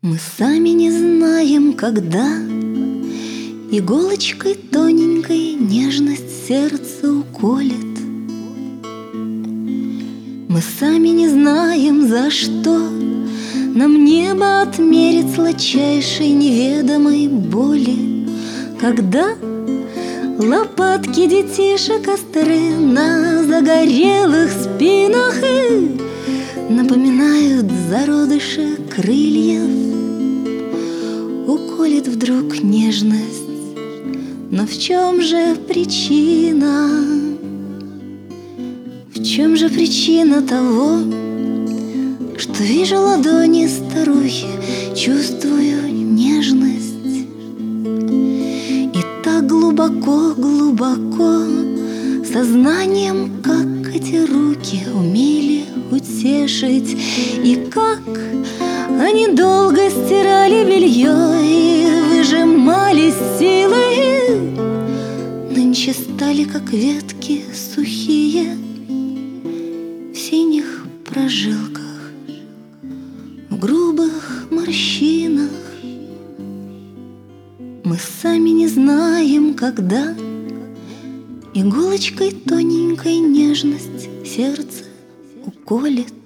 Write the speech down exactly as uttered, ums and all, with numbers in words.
Мы сами не знаем, когда иголочкой тоненькой нежность сердце уколет. Мы сами не знаем, за что нам небо отмерит сладчайшей неведомой боли, когда лопатки детишек остры на загорелых спинах и напоминают зародыши крыльев. Уколет вдруг нежность, но в чем же причина? В чем же причина того, что вижу ладони старухи, чувствую нежность? И так глубоко, глубоко сознанием, как эти руки умели утешить, и как они долго стирали белье и выжимали силы, нынче стали как ветки сухие в синих прожилках, в грубых морщинах. Мы сами не знаем, когда иголочкой тоненькой нежность сердце уколет.